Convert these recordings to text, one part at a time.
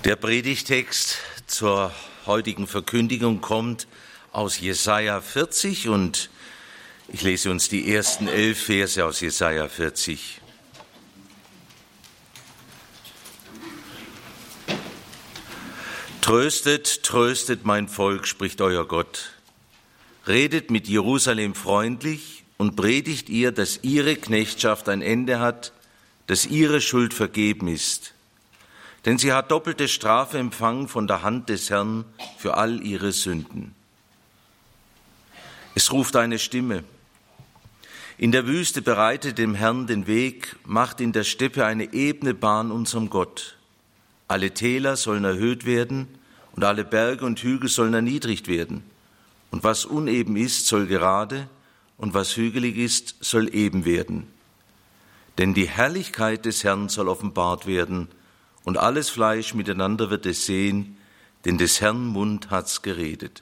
Der Predigtext zur heutigen Verkündigung kommt aus Jesaja 40 und ich lese uns die ersten 11 Verse aus Jesaja 40. Tröstet, tröstet mein Volk, spricht euer Gott. Redet mit Jerusalem freundlich und predigt ihr, dass ihre Knechtschaft ein Ende hat, dass ihre Schuld vergeben ist. Denn sie hat doppelte Strafe empfangen von der Hand des Herrn für all ihre Sünden. Es ruft eine Stimme. In der Wüste bereitet dem Herrn den Weg, macht in der Steppe eine ebene Bahn unserem Gott. Alle Täler sollen erhöht werden und alle Berge und Hügel sollen erniedrigt werden. Und was uneben ist, soll gerade, und was hügelig ist, soll eben werden. Denn die Herrlichkeit des Herrn soll offenbart werden, und alles Fleisch miteinander wird es sehen, denn des Herrn Mund hat's geredet.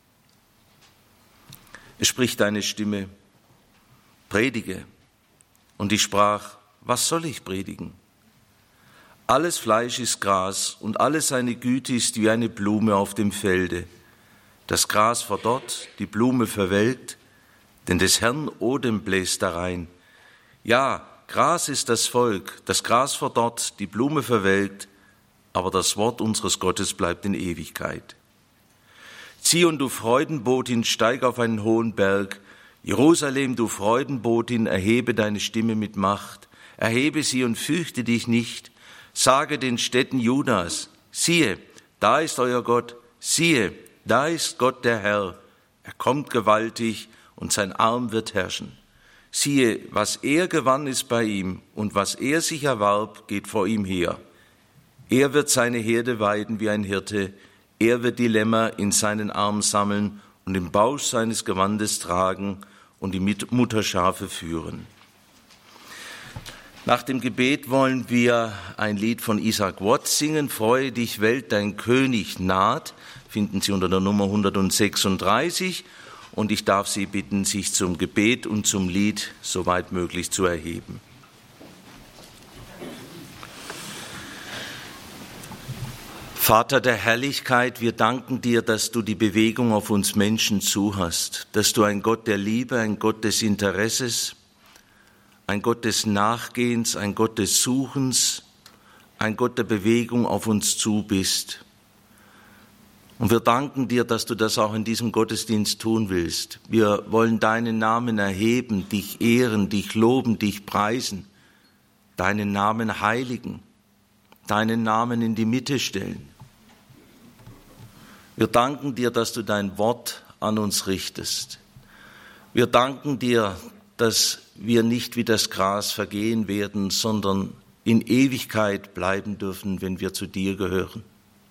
Es spricht eine Stimme, predige. Und ich sprach, was soll ich predigen? Alles Fleisch ist Gras, und alle seine Güte ist wie eine Blume auf dem Felde. Das Gras verdorrt, die Blume verwelkt, denn des Herrn Odem bläst darein. Ja, Gras ist das Volk, das Gras verdorrt, die Blume verwelkt, aber das Wort unseres Gottes bleibt in Ewigkeit. Zion, du Freudenbotin, steig auf einen hohen Berg. Jerusalem, du Freudenbotin, erhebe deine Stimme mit Macht. Erhebe sie und fürchte dich nicht. Sage den Städten Judas, siehe, da ist euer Gott, siehe, da ist Gott der Herr. Er kommt gewaltig und sein Arm wird herrschen. Siehe, was er gewann, ist bei ihm, und was er sich erwarb, geht vor ihm her. Er wird seine Herde weiden wie ein Hirte, er wird die Lämmer in seinen Arm sammeln und im Bausch seines Gewandes tragen und die Mutterschafe führen. Nach dem Gebet wollen wir ein Lied von Isaac Watts singen, Freue dich Welt, dein König naht, finden Sie unter der Nummer 136. Und ich darf Sie bitten, sich zum Gebet und zum Lied soweit möglich zu erheben. Vater der Herrlichkeit, wir danken dir, dass du die Bewegung auf uns Menschen zuhast, dass du ein Gott der Liebe, ein Gott des Interesses, ein Gott des Nachgehens, ein Gott des Suchens, ein Gott der Bewegung auf uns zu bist. Und wir danken dir, dass du das auch in diesem Gottesdienst tun willst. Wir wollen deinen Namen erheben, dich ehren, dich loben, dich preisen, deinen Namen heiligen, deinen Namen in die Mitte stellen. Wir danken dir, dass du dein Wort an uns richtest. Wir danken dir, dass wir nicht wie das Gras vergehen werden, sondern in Ewigkeit bleiben dürfen, wenn wir zu dir gehören.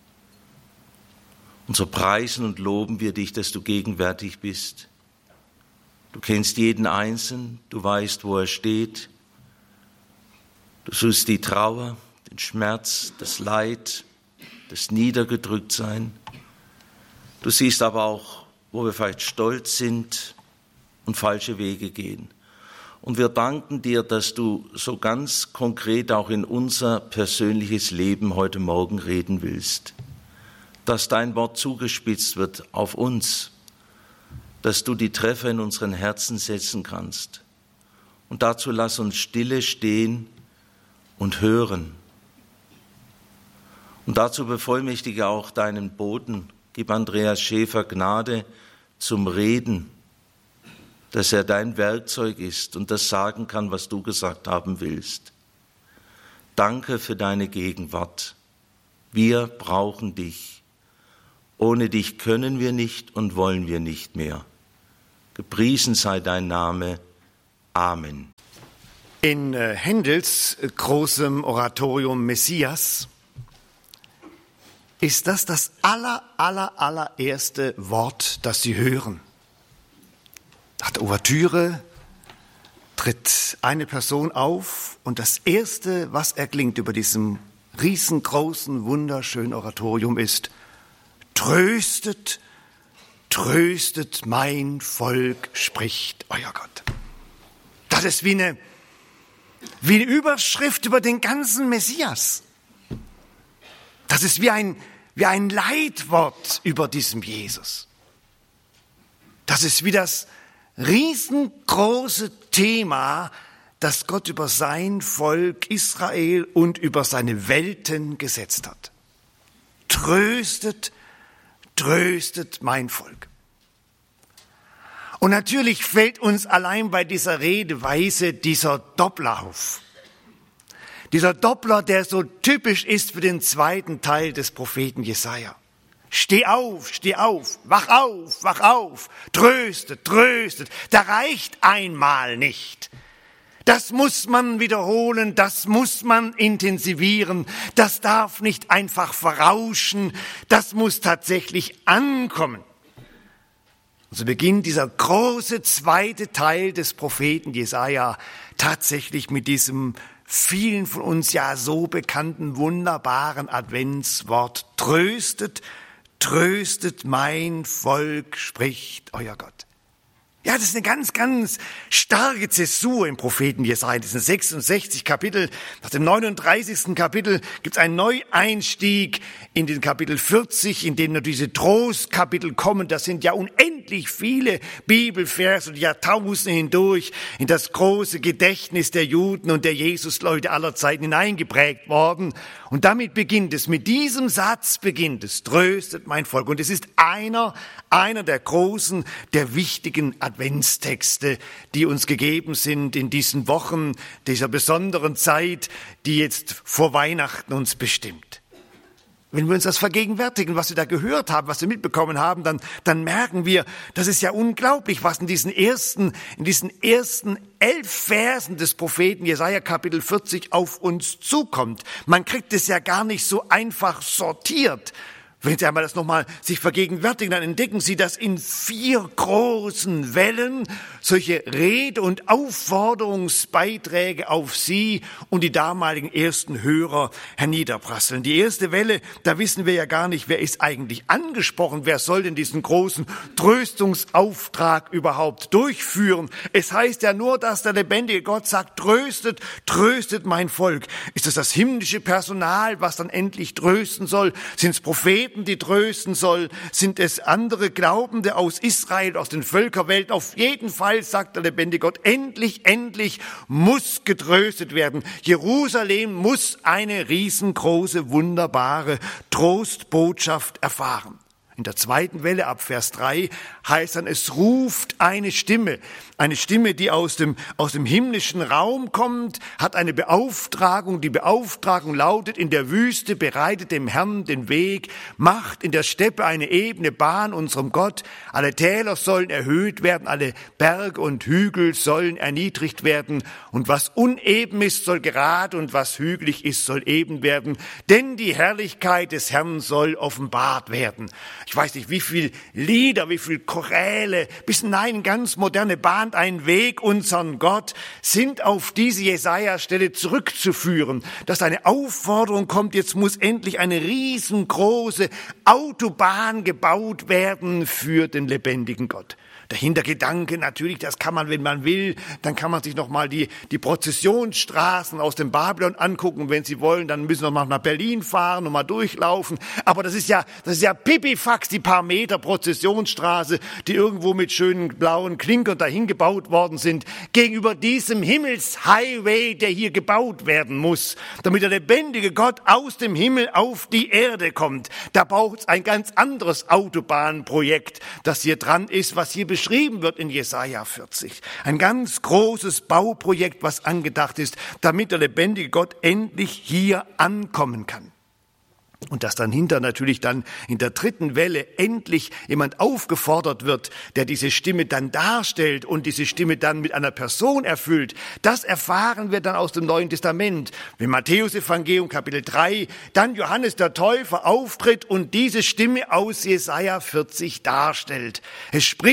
Und so preisen und loben wir dich, dass du gegenwärtig bist. Du kennst jeden Einzelnen, du weißt, wo er steht. Du suchst die Trauer, den Schmerz, das Leid, das Niedergedrücktsein. Du siehst aber auch, wo wir vielleicht stolz sind und falsche Wege gehen. Und wir danken dir, dass du so ganz konkret auch in unser persönliches Leben heute Morgen reden willst. Dass dein Wort zugespitzt wird auf uns, dass du die Treffer in unseren Herzen setzen kannst. Und dazu lass uns stille stehen und hören. Und dazu bevollmächtige auch deinen Boten, gib Andreas Schäfer Gnade zum Reden, dass er dein Werkzeug ist und das sagen kann, was du gesagt haben willst. Danke für deine Gegenwart. Wir brauchen dich. Ohne dich können wir nicht und wollen wir nicht mehr. Gepriesen sei dein Name. Amen. In Händels großem Oratorium Messias ist das allererste Wort, das Sie hören. Nach der Ouvertüre tritt eine Person auf und das Erste, was erklingt über diesem riesengroßen, wunderschönen Oratorium ist: Tröstet, tröstet mein Volk, spricht euer Gott. Das ist wie eine Überschrift über den ganzen Messias. Das ist wie ein Leitwort über diesem Jesus. Das ist wie das riesengroße Thema, das Gott über sein Volk Israel und über seine Welten gesetzt hat. Tröstet, tröstet mein Volk. Und natürlich fällt uns allein bei dieser Redeweise dieser Doppler auf. Dieser Doppler, der so typisch ist für den zweiten Teil des Propheten Jesaja. Steh auf, wach auf, tröstet, tröstet. Da reicht einmal nicht. Das muss man wiederholen, das muss man intensivieren, das darf nicht einfach verrauschen, das muss tatsächlich ankommen. Und so beginnt dieser große zweite Teil des Propheten Jesaja tatsächlich mit diesem vielen von uns ja so bekannten, wunderbaren Adventswort. Tröstet, tröstet mein Volk, spricht euer Gott. Ja, das ist eine ganz, ganz starke Zäsur im Propheten Jesaja. Das sind 66 Kapitel. Nach dem 39. Kapitel gibt es einen Neueinstieg in den Kapitel 40, in dem nur diese Trostkapitel kommen. Das sind ja unendlich viele Bibelverse und Jahrtausende hindurch in das große Gedächtnis der Juden und der Jesusleute aller Zeiten hineingeprägt worden. Und damit beginnt es, mit diesem Satz beginnt es, tröstet mein Volk. Und es ist einer der großen, der wichtigen Adventstexte, die uns gegeben sind in diesen Wochen, dieser besonderen Zeit, die jetzt vor Weihnachten uns bestimmt. Wenn wir uns das vergegenwärtigen, was wir da gehört haben, was wir mitbekommen haben, dann merken wir, das ist ja unglaublich, was in diesen ersten 11 Versen des Propheten Jesaja Kapitel 40 auf uns zukommt. Man kriegt es ja gar nicht so einfach sortiert. Wenn Sie einmal das nochmal sich vergegenwärtigen, dann entdecken Sie, dass in 4 großen Wellen solche Rede- und Aufforderungsbeiträge auf Sie und die damaligen ersten Hörer herniederprasseln. Die erste Welle, da wissen wir ja gar nicht, wer ist eigentlich angesprochen, wer soll denn diesen großen Tröstungsauftrag überhaupt durchführen. Es heißt ja nur, dass der lebendige Gott sagt, tröstet, tröstet mein Volk. Ist es das himmlische Personal, was dann endlich trösten soll? Sind es Propheten, die trösten soll? Sind es andere Glaubende aus Israel, aus den Völkerwelten? Auf jeden Fall sagt der lebendige Gott, endlich muss getröstet werden. Jerusalem muss eine riesengroße, wunderbare Trostbotschaft erfahren. In der zweiten Welle ab Vers 3 heißt dann, es ruft eine Stimme, die aus dem himmlischen Raum kommt, hat eine Beauftragung. Die Beauftragung lautet, in der Wüste bereitet dem Herrn den Weg, macht in der Steppe eine ebene Bahn unserem Gott. Alle Täler sollen erhöht werden, alle Berge und Hügel sollen erniedrigt werden. Und was uneben ist, soll gerade, und was hügelig ist, soll eben werden. Denn die Herrlichkeit des Herrn soll offenbart werden. Ich weiß nicht, wie viel Lieder, wie viel Choräle, bis hinein ganz moderne Bahnt ein Weg unseren Gott, sind auf diese Jesaja-Stelle zurückzuführen, dass eine Aufforderung kommt, jetzt muss endlich eine riesengroße Autobahn gebaut werden für den lebendigen Gott. Der Hintergedanke natürlich, das kann man, wenn man will, dann kann man sich nochmal die Prozessionsstraßen aus dem Babylon angucken. Wenn Sie wollen, dann müssen wir mal nach Berlin fahren und mal durchlaufen. Aber das ist ja pipifax, die paar Meter Prozessionsstraße, die irgendwo mit schönen blauen Klinkern dahin gebaut worden sind, gegenüber diesem Himmelshighway, der hier gebaut werden muss, damit der lebendige Gott aus dem Himmel auf die Erde kommt. Da braucht es ein ganz anderes Autobahnprojekt, das hier dran ist, was hier beschrieben wird in Jesaja 40. Ein ganz großes Bauprojekt, was angedacht ist, damit der lebendige Gott endlich hier ankommen kann. Und dass dann natürlich dann in der dritten Welle endlich jemand aufgefordert wird, der diese Stimme dann darstellt und diese Stimme dann mit einer Person erfüllt, das erfahren wir dann aus dem Neuen Testament. Wenn Matthäus Evangelium Kapitel 3, dann Johannes der Täufer auftritt und diese Stimme aus Jesaja 40 darstellt. Es spricht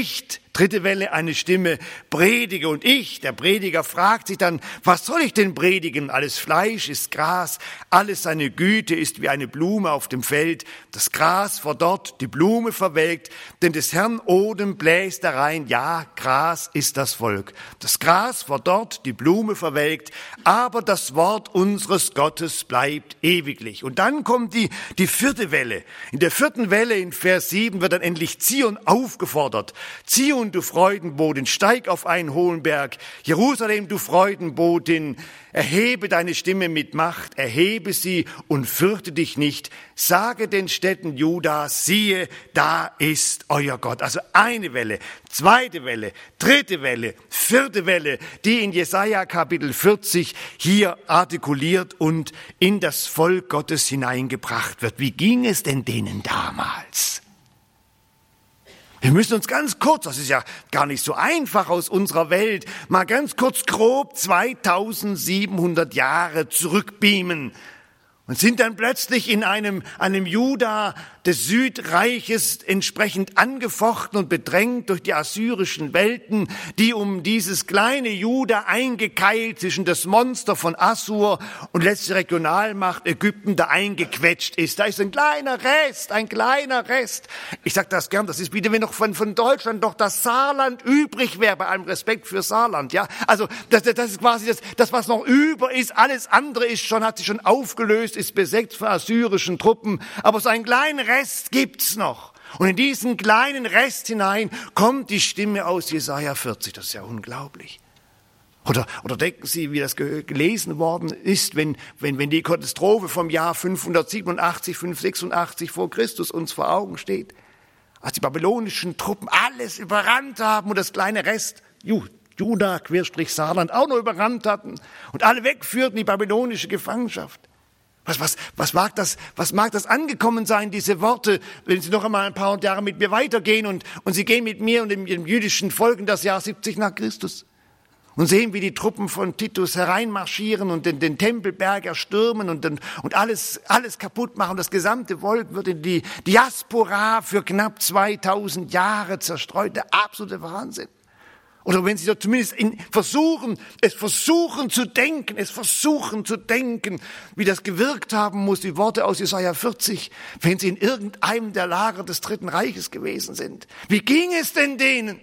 Dritte Welle, eine Stimme, predige. Und ich, der Prediger, fragt sich dann, was soll ich denn predigen? Alles Fleisch ist Gras, alles seine Güte ist wie eine Blume auf dem Feld. Das Gras verdorrt, die Blume verwelkt, denn des Herrn Odem bläst herein. Ja, Gras ist das Volk. Das Gras verdorrt, die Blume verwelkt, aber das Wort unseres Gottes bleibt ewiglich. Und dann kommt die vierte Welle. In der vierten Welle, in Vers 7, wird dann endlich Zion aufgefordert. Zion, du Freudenbotin, steig auf einen hohen Berg. Jerusalem, du Freudenbotin, erhebe deine Stimme mit Macht, erhebe sie und fürchte dich nicht. Sage den Städten Judas, siehe, da ist euer Gott. Also eine Welle, zweite Welle, dritte Welle, vierte Welle, die in Jesaja Kapitel 40 hier artikuliert und in das Volk Gottes hineingebracht wird. Wie ging es denn denen damals? Wir müssen uns ganz kurz, das ist ja gar nicht so einfach aus unserer Welt, mal ganz kurz grob 2700 Jahre zurückbeamen und sind dann plötzlich in einem Juda des Südreiches entsprechend angefochten und bedrängt durch die assyrischen Welten, die um dieses kleine Juda eingekeilt zwischen das Monster von Assur und letzte Regionalmacht Ägypten da eingequetscht ist. Da ist ein kleiner Rest. Ich sage das gern, das ist wieder, wenn noch von Deutschland doch das Saarland übrig wäre, bei allem Respekt für Saarland, ja. Also, das ist quasi das, was noch über ist. Alles andere hat sich schon aufgelöst, ist besetzt von assyrischen Truppen. Aber so einen kleinen Rest gibt's noch. Und in diesen kleinen Rest hinein kommt die Stimme aus Jesaja 40. Das ist ja unglaublich. Oder denken Sie, wie das gelesen worden ist, wenn die Katastrophe vom Jahr 586 vor Christus uns vor Augen steht. Als die babylonischen Truppen alles überrannt haben und das kleine Rest, Juda, Querstrich Saarland, auch noch überrannt hatten und alle wegführten, die babylonische Gefangenschaft. Was mag das angekommen sein, diese Worte, wenn Sie noch einmal ein paar Jahre mit mir weitergehen und Sie gehen mit mir und dem jüdischen Volk in das Jahr 70 nach Christus und sehen, wie die Truppen von Titus hereinmarschieren und den Tempelberg erstürmen und alles kaputt machen. Das gesamte Volk wird in die Diaspora für knapp 2000 Jahre zerstreut. Der absolute Wahnsinn. Oder wenn Sie doch zumindest versuchen zu denken, wie das gewirkt haben muss, die Worte aus Jesaja 40, wenn Sie in irgendeinem der Lager des Dritten Reiches gewesen sind. Wie ging es denn denen?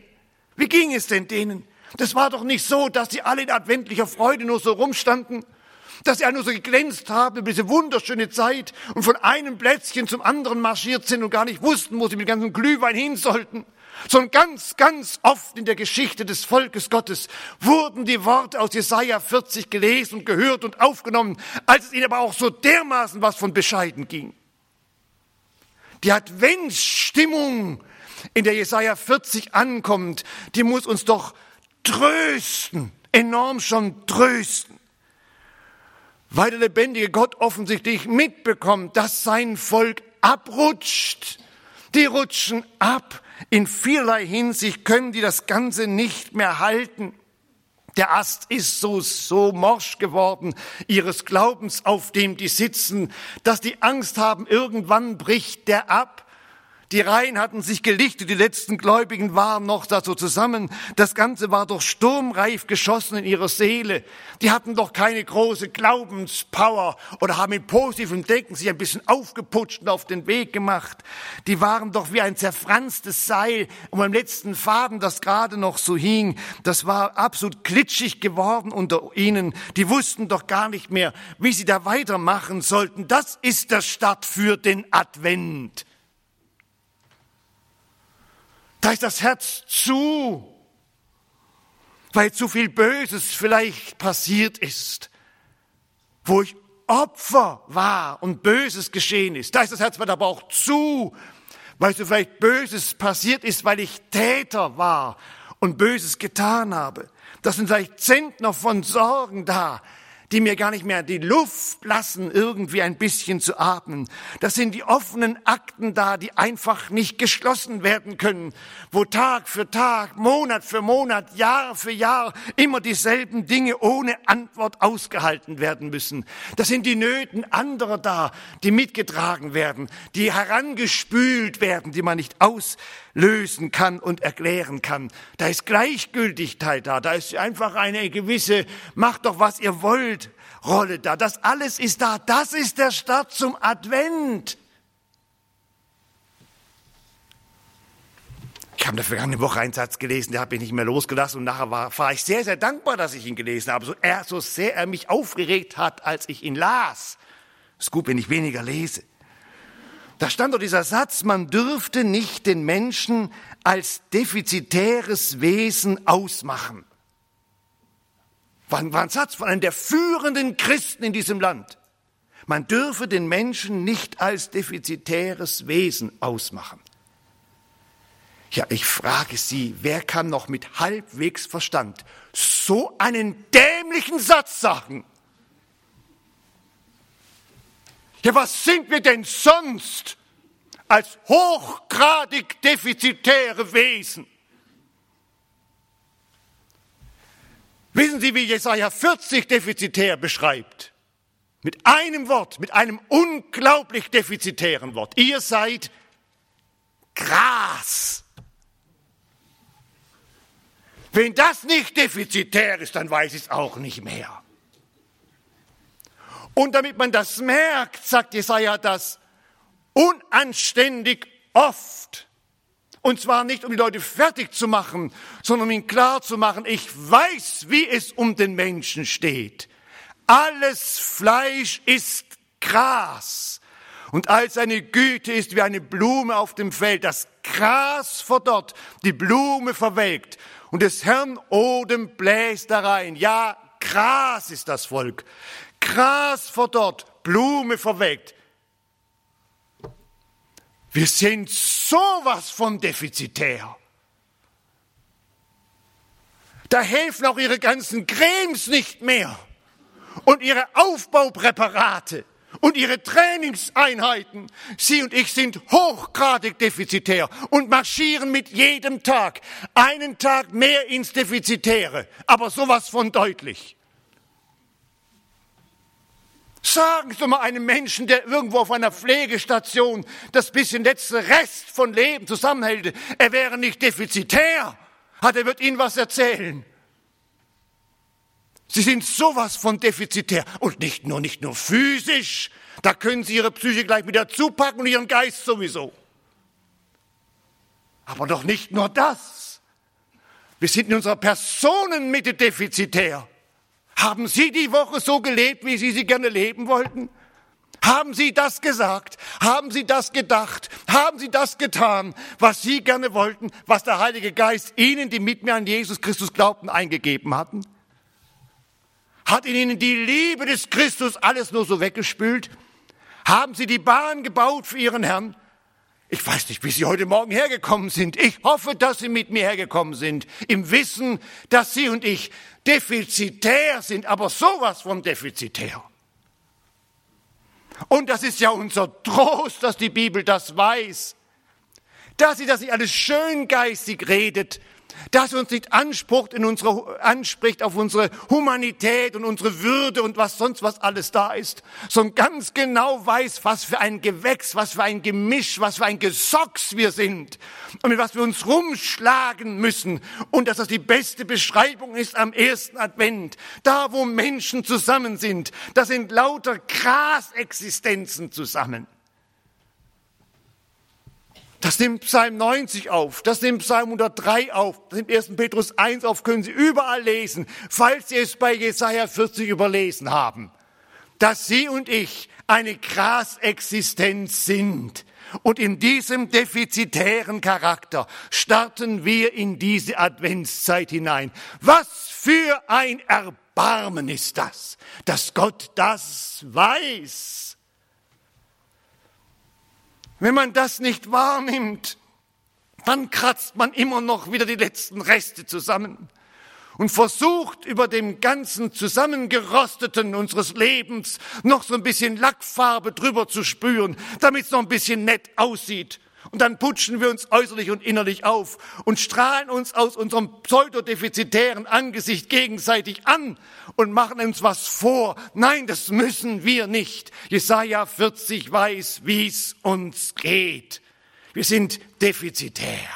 Das war doch nicht so, dass sie alle in adventlicher Freude nur so rumstanden, dass sie nur so geglänzt haben über diese wunderschöne Zeit und von einem Plätzchen zum anderen marschiert sind und gar nicht wussten, wo sie mit dem ganzen Glühwein hin sollten. Sondern ganz, ganz oft in der Geschichte des Volkes Gottes wurden die Worte aus Jesaja 40 gelesen und gehört und aufgenommen, als es ihnen aber auch so dermaßen was von bescheiden ging. Die Adventsstimmung, in der Jesaja 40 ankommt, die muss uns doch trösten, enorm schon trösten. Weil der lebendige Gott offensichtlich mitbekommt, dass sein Volk abrutscht. Die rutschen ab. In vielerlei Hinsicht können die das Ganze nicht mehr halten. Der Ast ist so morsch geworden, ihres Glaubens, auf dem die sitzen, dass die Angst haben, irgendwann bricht der ab. Die Reihen hatten sich gelichtet, die letzten Gläubigen waren noch da so zusammen. Das Ganze war doch sturmreif geschossen in ihrer Seele. Die hatten doch keine große Glaubenspower oder haben im positiven Denken sich ein bisschen aufgeputscht und auf den Weg gemacht. Die waren doch wie ein zerfranstes Seil und beim letzten Faden, das gerade noch so hing, das war absolut glitschig geworden unter ihnen. Die wussten doch gar nicht mehr, wie sie da weitermachen sollten. Das ist der Start für den Advent. Da ist das Herz zu, weil zu viel Böses vielleicht passiert ist, wo ich Opfer war und Böses geschehen ist. Da ist das Herz aber auch zu, weil so vielleicht Böses passiert ist, weil ich Täter war und Böses getan habe. Das sind vielleicht Zentner von Sorgen da, die mir gar nicht mehr die Luft lassen, irgendwie ein bisschen zu atmen. Das sind die offenen Akten da, die einfach nicht geschlossen werden können, wo Tag für Tag, Monat für Monat, Jahr für Jahr immer dieselben Dinge ohne Antwort ausgehalten werden müssen. Das sind die Nöten anderer da, die mitgetragen werden, die herangespült werden, die man nicht auslösen kann und erklären kann. Da ist Gleichgültigkeit da ist einfach eine gewisse, macht doch was ihr wollt, Rolle da. Das alles ist da, das ist der Start zum Advent. Ich habe in der vergangenen Woche einen Satz gelesen, der habe ich nicht mehr losgelassen und nachher war ich sehr, sehr dankbar, dass ich ihn gelesen habe, so sehr er mich aufgeregt hat, als ich ihn las. Ist gut, wenn ich weniger lese. Da stand doch dieser Satz, man dürfte nicht den Menschen als defizitäres Wesen ausmachen. War ein Satz von einem der führenden Christen in diesem Land. Man dürfe den Menschen nicht als defizitäres Wesen ausmachen. Ja, ich frage Sie, wer kann noch mit halbwegs Verstand so einen dämlichen Satz sagen? Ja, was sind wir denn sonst als hochgradig defizitäre Wesen? Wissen Sie, wie Jesaja 40 defizitär beschreibt? Mit einem Wort, mit einem unglaublich defizitären Wort. Ihr seid Gras. Wenn das nicht defizitär ist, dann weiß ich es auch nicht mehr. Und damit man das merkt, sagt Jesaja das unanständig oft. Und zwar nicht, um die Leute fertig zu machen, sondern um ihnen klar zu machen, ich weiß, wie es um den Menschen steht. Alles Fleisch ist Gras. Und all seine Güte ist wie eine Blume auf dem Feld. Das Gras verdorrt, die Blume verwelkt. Und des Herrn Odem bläst da rein. Ja, Gras ist das Volk. Gras verdorrt, Blume verwelkt. Wir sind sowas von defizitär. Da helfen auch ihre ganzen Cremes nicht mehr. Und ihre Aufbaupräparate und ihre Trainingseinheiten. Sie und ich sind hochgradig defizitär und marschieren mit jedem Tag einen Tag mehr ins Defizitäre. Aber sowas von deutlich. Sagen Sie mal einem Menschen, der irgendwo auf einer Pflegestation das bisschen letzte Rest von Leben zusammenhält, er wäre nicht defizitär. Er wird Ihnen was erzählen. Sie sind sowas von defizitär und nicht nur physisch. Da können Sie Ihre Psyche gleich wieder zupacken und Ihren Geist sowieso. Aber doch nicht nur das. Wir sind in unserer Personenmitte defizitär. Haben Sie die Woche so gelebt, wie Sie sie gerne leben wollten? Haben Sie das gesagt? Haben Sie das gedacht? Haben Sie das getan, was Sie gerne wollten, was der Heilige Geist Ihnen, die mit mir an Jesus Christus glaubten, eingegeben hatten? Hat in Ihnen die Liebe des Christus alles nur so weggespült? Haben Sie die Bahn gebaut für Ihren Herrn? Ich weiß nicht, wie Sie heute Morgen hergekommen sind. Ich hoffe, dass Sie mit mir hergekommen sind, im Wissen, dass Sie und ich defizitär sind, aber sowas von defizitär. Und das ist ja unser Trost, dass die Bibel das weiß, dass sie das nicht alles schön geistig redet, dass sie uns nicht anspricht auf unsere Humanität und unsere Würde und was sonst was alles da ist, sondern ganz genau weiß, was für ein Gewächs, was für ein Gemisch, was für ein Gesocks wir sind und mit was wir uns rumschlagen müssen und dass das die beste Beschreibung ist am ersten Advent. Da, wo Menschen zusammen sind, da sind lauter Grasexistenzen zusammen. Das nimmt Psalm 90 auf, das nimmt Psalm 103 auf, das nimmt 1. Petrus 1 auf, können Sie überall lesen, falls Sie es bei Jesaja 40 überlesen haben, dass Sie und ich eine Grasexistenz sind. Und in diesem defizitären Charakter starten wir in diese Adventszeit hinein. Was für ein Erbarmen ist das, dass Gott das weiß. Wenn man das nicht wahrnimmt, dann kratzt man immer noch wieder die letzten Reste zusammen und versucht, über dem ganzen Zusammengerosteten unseres Lebens noch so ein bisschen Lackfarbe drüber zu spüren, damit es noch ein bisschen nett aussieht. Und dann putschen wir uns äußerlich und innerlich auf und strahlen uns aus unserem pseudodefizitären Angesicht gegenseitig an und machen uns was vor. Nein, das müssen wir nicht. Jesaja 40 weiß, wie es uns geht. Wir sind defizitär.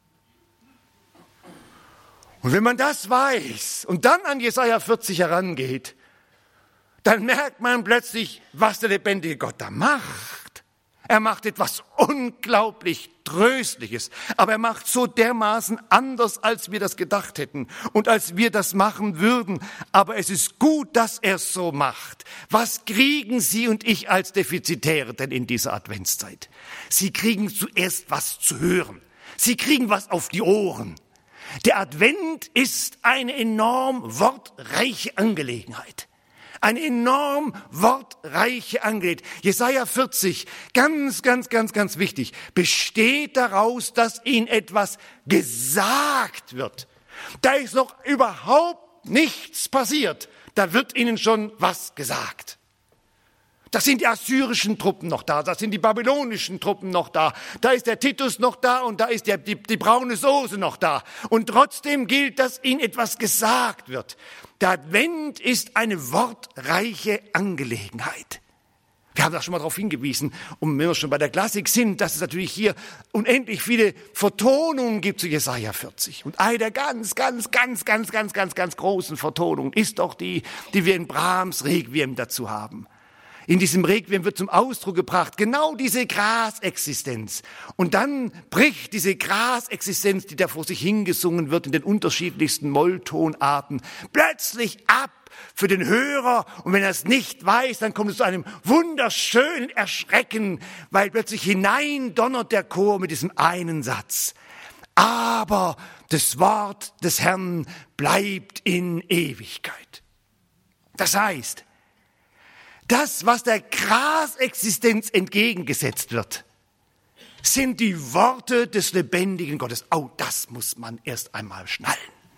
Und wenn man das weiß und dann an Jesaja 40 herangeht, dann merkt man plötzlich, was der lebendige Gott da macht. Er macht etwas unglaublich Tröstliches, aber er macht so dermaßen anders, als wir das gedacht hätten und als wir das machen würden. Aber es ist gut, dass er es so macht. Was kriegen Sie und ich als Defizitäre denn in dieser Adventszeit? Sie kriegen zuerst was zu hören. Sie kriegen was auf die Ohren. Der Advent ist eine enorm wortreiche Angelegenheit. Eine enorm wortreiche Angelegenheit. Jesaja 40, ganz wichtig, besteht daraus, dass ihnen etwas gesagt wird. Da ist noch überhaupt nichts passiert. Da wird ihnen schon was gesagt. Da sind die assyrischen Truppen noch da, da sind die babylonischen Truppen noch da, da ist der Titus noch da und da ist die braune Soße noch da. Und trotzdem gilt, dass ihnen etwas gesagt wird. Der Advent ist eine wortreiche Angelegenheit. Wir haben da schon mal darauf hingewiesen, und wenn wir schon bei der Klassik sind, dass es natürlich hier unendlich viele Vertonungen gibt zu Jesaja 40. Und eine der ganz großen Vertonungen ist doch die wir in Brahms Requiem dazu haben. In diesem Requiem wird zum Ausdruck gebracht, genau diese Grasexistenz. Und dann bricht diese Grasexistenz, die da vor sich hingesungen wird in den unterschiedlichsten Molltonarten, plötzlich ab für den Hörer. Und wenn er es nicht weiß, dann kommt es zu einem wunderschönen Erschrecken, weil plötzlich hineindonnert der Chor mit diesem einen Satz. Aber das Wort des Herrn bleibt in Ewigkeit. Das heißt, das, was der Grasexistenz entgegengesetzt wird, sind die Worte des lebendigen Gottes. Oh, das muss man erst einmal schnallen.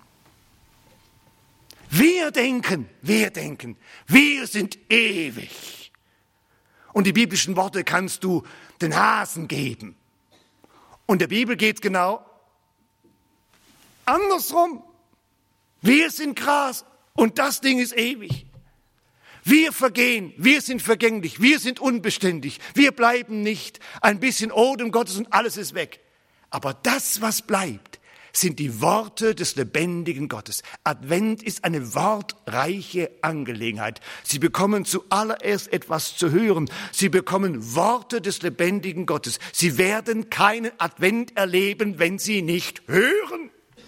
Wir denken, wir sind ewig. Und die biblischen Worte kannst du den Hasen geben. Und der Bibel geht es genau andersrum. Wir sind Gras und das Ding ist ewig. Wir vergehen, wir sind vergänglich, wir sind unbeständig, wir bleiben nicht. Ein bisschen Odem Gottes und alles ist weg. Aber das, was bleibt, sind die Worte des lebendigen Gottes. Advent ist eine wortreiche Angelegenheit. Sie bekommen zuallererst etwas zu hören. Sie bekommen Worte des lebendigen Gottes. Sie werden keinen Advent erleben, wenn sie nicht hören.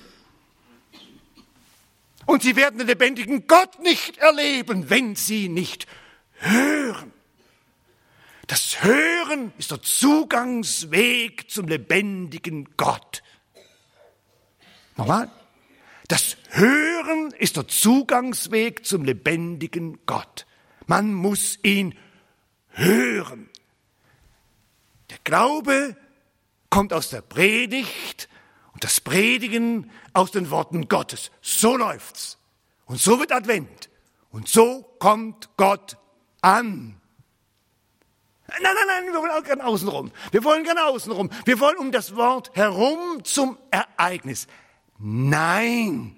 Und sie werden den lebendigen Gott nicht erleben, wenn sie nicht hören. Das Hören ist der Zugangsweg zum lebendigen Gott. Nochmal. Das Hören ist der Zugangsweg zum lebendigen Gott. Man muss ihn hören. Der Glaube kommt aus der Predigt und das Predigen aus den Worten Gottes. So läuft's. Und so wird Advent. Und so kommt Gott an. Nein, wir wollen auch gerne außenrum. Wir wollen um das Wort herum zum Ereignis. Nein.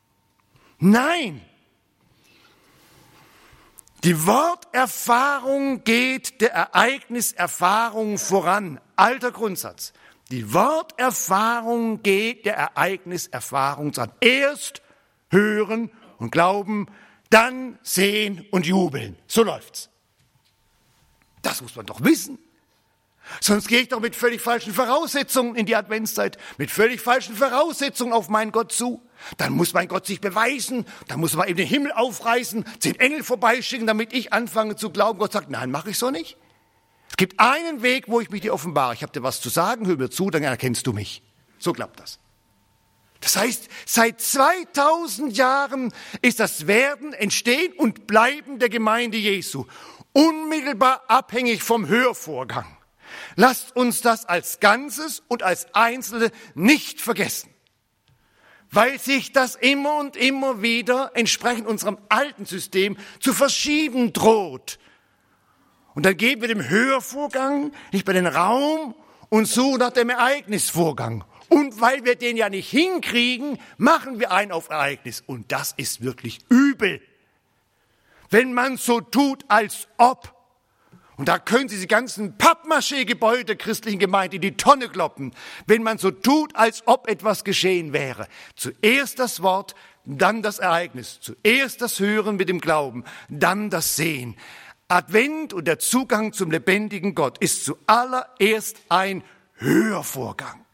Die Worterfahrung geht der Ereigniserfahrung voran. Alter Grundsatz. Die Worterfahrung geht der Ereigniserfahrung voran. Erst hören und glauben, dann sehen und jubeln. So läuft's. Das muss man doch wissen. Sonst gehe ich doch mit völlig falschen Voraussetzungen in die Adventszeit, mit völlig falschen Voraussetzungen auf meinen Gott zu. Dann muss mein Gott sich beweisen, dann muss man eben den Himmel aufreißen, 10 Engel vorbeischicken, damit ich anfange zu glauben. Gott sagt, nein, mache ich so nicht. Es gibt einen Weg, wo ich mich dir offenbare. Ich habe dir was zu sagen, hör mir zu, dann erkennst du mich. So klappt das. Das heißt, seit 2000 Jahren ist das Werden, Entstehen und Bleiben der Gemeinde Jesu unmittelbar abhängig vom Hörvorgang. Lasst uns das als Ganzes und als Einzelne nicht vergessen. weil sich das immer und immer wieder entsprechend unserem alten System zu verschieben droht. Und dann geben wir dem Hörvorgang nicht mehr den Raum und suchen nach dem Ereignisvorgang. Und weil wir den ja nicht hinkriegen, machen wir einen auf Ereignis. Und das ist wirklich übel. Wenn man so tut, als ob. Und da können Sie die ganzen Pappmaché-Gebäude der christlichen Gemeinde in die Tonne kloppen, wenn man so tut, als ob etwas geschehen wäre. Zuerst das Wort, dann das Ereignis. Zuerst das Hören mit dem Glauben, dann das Sehen. Advent und der Zugang zum lebendigen Gott ist zuallererst ein Hörvorgang.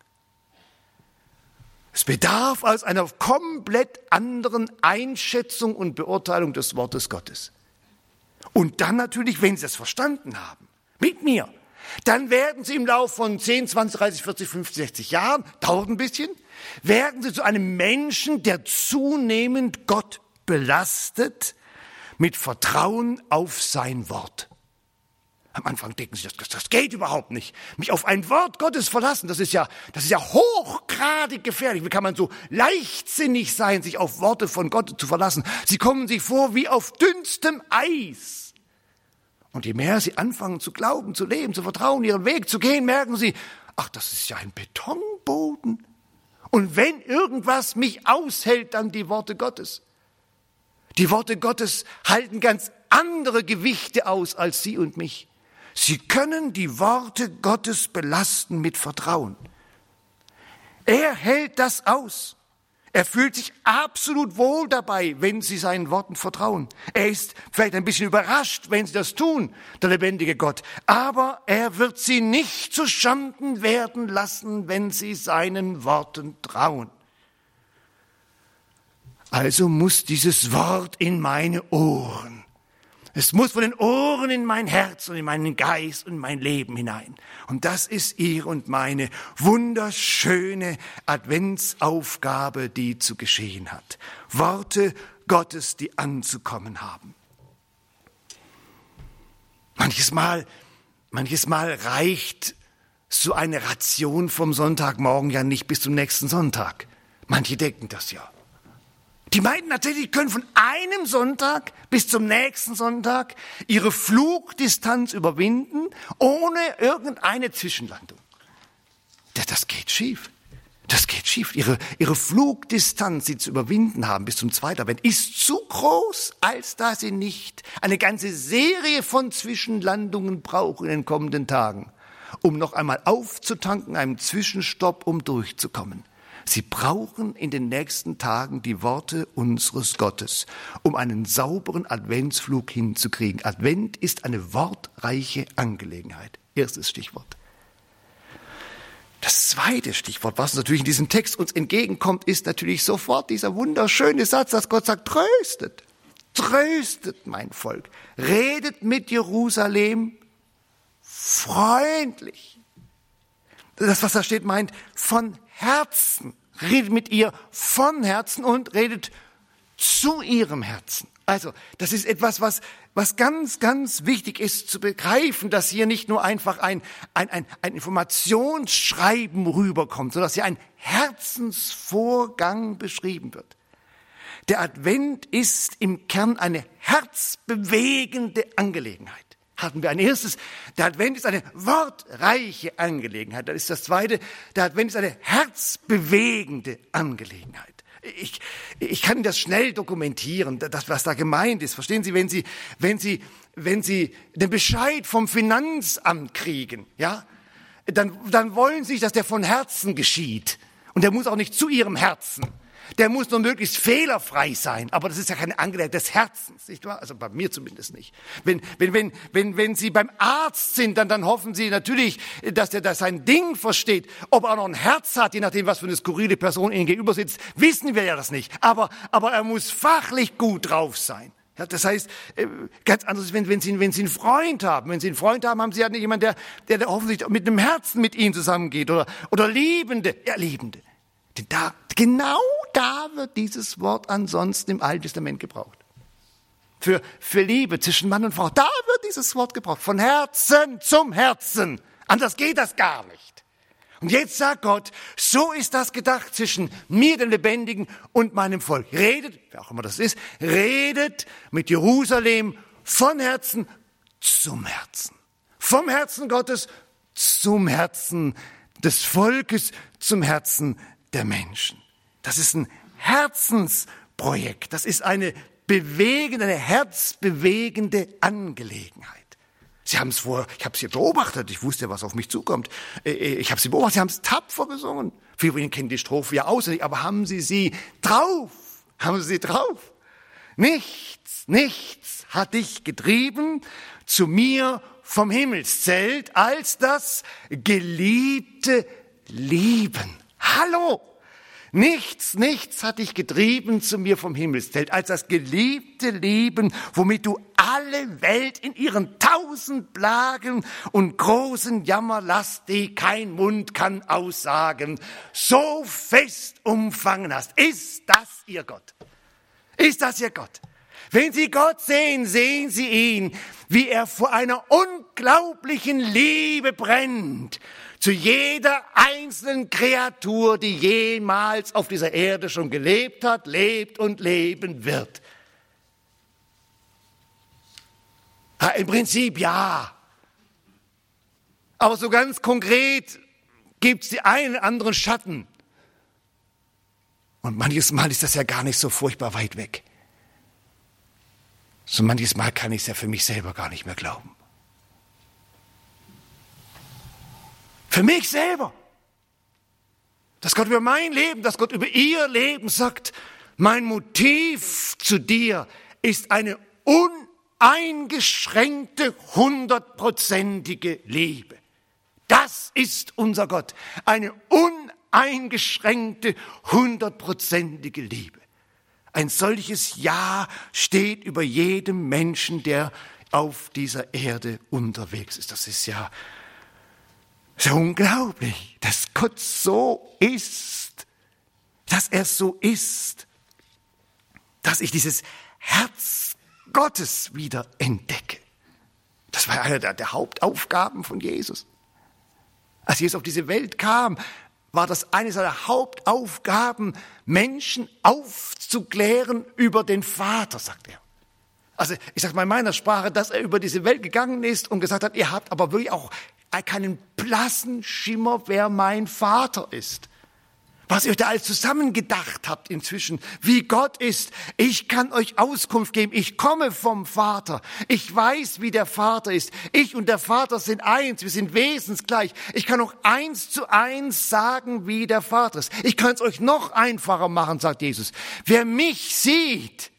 Es bedarf also einer komplett anderen Einschätzung und Beurteilung des Wortes Gottes. Und dann natürlich, wenn Sie das verstanden haben, mit mir, dann werden Sie im Laufe von 10, 20, 30, 40, 50, 60 Jahren, dauert ein bisschen, werden Sie zu einem Menschen, der zunehmend Gott belastet, mit Vertrauen auf sein Wort. Am Anfang denken Sie, das geht überhaupt nicht. Mich auf ein Wort Gottes verlassen, das ist ja hochgradig gefährlich. Wie kann man so leichtsinnig sein, sich auf Worte von Gott zu verlassen? Sie kommen sich vor wie auf dünnstem Eis. Und je mehr Sie anfangen zu glauben, zu leben, zu vertrauen, Ihren Weg zu gehen, merken Sie, ach, das ist ja ein Betonboden. Und wenn irgendwas mich aushält, dann die Worte Gottes. Die Worte Gottes halten ganz andere Gewichte aus als Sie und mich. Sie können die Worte Gottes belasten mit Vertrauen. Er hält das aus. Er fühlt sich absolut wohl dabei, wenn Sie seinen Worten vertrauen. Er ist vielleicht ein bisschen überrascht, wenn Sie das tun, der lebendige Gott. Aber er wird Sie nicht zu Schanden werden lassen, wenn Sie seinen Worten trauen. Also muss dieses Wort in meine Ohren. Es muss von den Ohren in mein Herz und in meinen Geist und in mein Leben hinein. Und das ist Ihre und meine wunderschöne Adventsaufgabe, die zu geschehen hat. Worte Gottes, die anzukommen haben. Manches Mal reicht so eine Ration vom Sonntagmorgen ja nicht bis zum nächsten Sonntag. Manche denken das ja. Die meinten tatsächlich, die können von einem Sonntag bis zum nächsten Sonntag ihre Flugdistanz überwinden, ohne irgendeine Zwischenlandung. Das geht schief. Das geht schief. Ihre Flugdistanz, die zu überwinden haben bis zum zweiten Advent, ist zu groß, als dass sie nicht eine ganze Serie von Zwischenlandungen brauchen in den kommenden Tagen, um noch einmal aufzutanken, einem Zwischenstopp, um durchzukommen. Sie brauchen in den nächsten Tagen die Worte unseres Gottes, um einen sauberen Adventsflug hinzukriegen. Advent ist eine wortreiche Angelegenheit. Erstes Stichwort. Das zweite Stichwort, was natürlich in diesem Text uns entgegenkommt, ist natürlich sofort dieser wunderschöne Satz, dass Gott sagt, tröstet, tröstet mein Volk, redet mit Jerusalem freundlich. Das, was da steht, meint von Herzen. Redet mit ihr von Herzen und redet zu ihrem Herzen. Also, das ist etwas, was ganz, ganz wichtig ist zu begreifen, dass hier nicht nur einfach ein Informationsschreiben rüberkommt, sondern dass hier ein Herzensvorgang beschrieben wird. Der Advent ist im Kern eine herzbewegende Angelegenheit. Hatten wir ein erstes. Der Advent ist eine wortreiche Angelegenheit. Das ist das zweite. Der Advent ist eine herzbewegende Angelegenheit. Ich kann das schnell dokumentieren, das, was da gemeint ist. Verstehen Sie, wenn Sie den Bescheid vom Finanzamt kriegen, ja, dann wollen Sie, dass der von Herzen geschieht. Und der muss auch nicht zu Ihrem Herzen. Der muss nur möglichst fehlerfrei sein, aber das ist ja keine Angelegenheit des Herzens, nicht wahr? Also bei mir zumindest nicht. Wenn Sie beim Arzt sind, dann hoffen Sie natürlich, dass der sein Ding versteht. Ob er noch ein Herz hat, je nachdem, was für eine skurrile Person Ihnen gegenüber sitzt, wissen wir ja das nicht. Aber er muss fachlich gut drauf sein. Ja, das heißt, ganz anders, wenn Sie einen Freund haben. Wenn Sie einen Freund haben, haben Sie ja nicht jemanden, der hoffentlich mit einem Herzen mit Ihnen zusammengeht oder Liebende. Ja, Liebende. Genau da wird dieses Wort ansonsten im Alten Testament gebraucht. Für Liebe zwischen Mann und Frau, da wird dieses Wort gebraucht. Von Herzen zum Herzen. Anders geht das gar nicht. Und jetzt sagt Gott, so ist das gedacht zwischen mir, dem Lebendigen, und meinem Volk. Redet, wer auch immer das ist, redet mit Jerusalem von Herzen zum Herzen. Vom Herzen Gottes zum Herzen des Volkes, zum Herzen der Menschen. Das ist ein Herzensprojekt. Das ist eine herzbewegende Angelegenheit. Sie haben es ich habe sie beobachtet, ich wusste, was auf mich zukommt. Ich habe sie beobachtet, sie haben es tapfer gesungen. Viele von Ihnen kennen die Strophe ja auswendig, aber haben Sie sie drauf? Haben Sie sie drauf? Nichts hat dich getrieben zu mir vom Himmelszelt als das geliebte Lieben. Hallo! Nichts hat dich getrieben zu mir vom Himmelszelt, als das geliebte Lieben, womit du alle Welt in ihren 1000 Plagen und großen Jammerlast, die kein Mund kann aussagen, so fest umfangen hast. Ist das ihr Gott? Ist das ihr Gott? Wenn Sie Gott sehen, sehen Sie ihn, wie er vor einer unglaublichen Liebe brennt. Zu jeder einzelnen Kreatur, die jemals auf dieser Erde schon gelebt hat, lebt und leben wird. Ja, im Prinzip ja. Aber so ganz konkret gibt es die einen oder anderen Schatten. Und manches Mal ist das ja gar nicht so furchtbar weit weg. So manches Mal kann ich es ja für mich selber gar nicht mehr glauben. Für mich selber. Dass Gott über mein Leben, dass Gott über ihr Leben sagt, mein Motiv zu dir ist eine uneingeschränkte, 100%ige Liebe. Das ist unser Gott. Eine uneingeschränkte, 100%ige Liebe. Ein solches Ja steht über jedem Menschen, der auf dieser Erde unterwegs ist. Das ist ja so unglaublich, dass Gott so ist, dass er so ist, dass ich dieses Herz Gottes wieder entdecke. Das war eine der Hauptaufgaben von Jesus. Als Jesus auf diese Welt kam, war das eine seiner Hauptaufgaben, Menschen aufzuklären über den Vater, sagt er. Also ich sage mal in meiner Sprache, dass er über diese Welt gegangen ist und gesagt hat, ihr habt aber wirklich auch keinen blassen Schimmer, wer mein Vater ist. Was ihr euch da alles zusammengedacht habt inzwischen, wie Gott ist. Ich kann euch Auskunft geben. Ich komme vom Vater. Ich weiß, wie der Vater ist. Ich und der Vater sind eins. Wir sind wesensgleich. Ich kann auch 1:1 sagen, wie der Vater ist. Ich kann es euch noch einfacher machen, sagt Jesus. Wer mich sieht,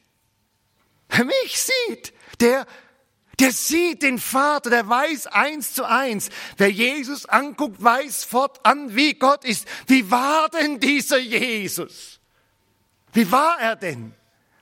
der sieht den Vater, der weiß 1:1. Wer Jesus anguckt, weiß fortan, wie Gott ist. Wie war denn dieser Jesus? Wie war er denn?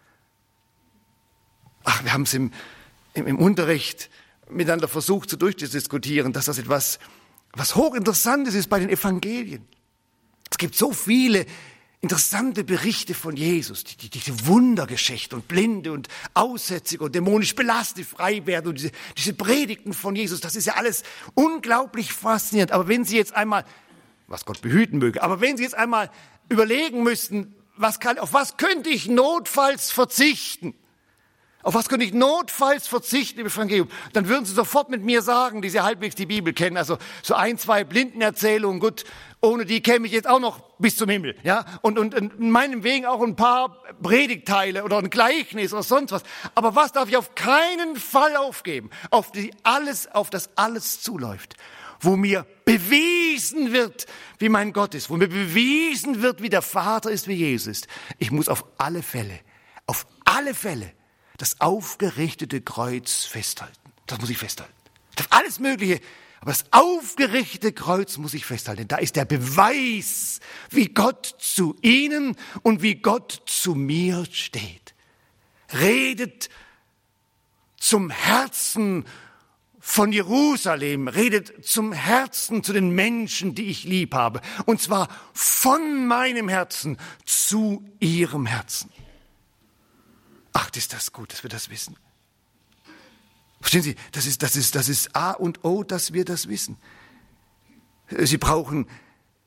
Ach, wir haben es im Unterricht miteinander versucht zu durchzudiskutieren, dass das etwas was hochinteressantes ist bei den Evangelien. Es gibt so viele interessante Berichte von Jesus, diese Wundergeschichte und Blinde und Aussätzige und dämonisch belastet frei werden und diese Predigten von Jesus, das ist ja alles unglaublich faszinierend. Aber wenn Sie jetzt einmal, was Gott behüten möge, aber wenn Sie jetzt einmal überlegen müssten, auf was könnte ich notfalls verzichten? Auf was könnte ich notfalls verzichten im Evangelium? Dann würden Sie sofort mit mir sagen, die Sie halbwegs die Bibel kennen, also so 1, 2 Blindenerzählungen, gut, ohne die käme ich jetzt auch noch bis zum Himmel, ja? Und in meinem Wegen auch ein paar Predigtteile oder ein Gleichnis oder sonst was. Aber was darf ich auf keinen Fall aufgeben? Auf das alles zuläuft. Wo mir bewiesen wird, wie mein Gott ist. Wo mir bewiesen wird, wie der Vater ist, wie Jesus ist. Ich muss auf alle Fälle das aufgerichtete Kreuz festhalten. Das muss ich festhalten. Das ist alles Mögliche, aber das aufgerichtete Kreuz muss ich festhalten. Da ist der Beweis, wie Gott zu Ihnen und wie Gott zu mir steht. Redet zum Herzen von Jerusalem, redet zum Herzen zu den Menschen, die ich lieb habe. Und zwar von meinem Herzen zu ihrem Herzen. Ach, ist das gut, dass wir das wissen. Verstehen Sie, das ist A und O, dass wir das wissen. Sie brauchen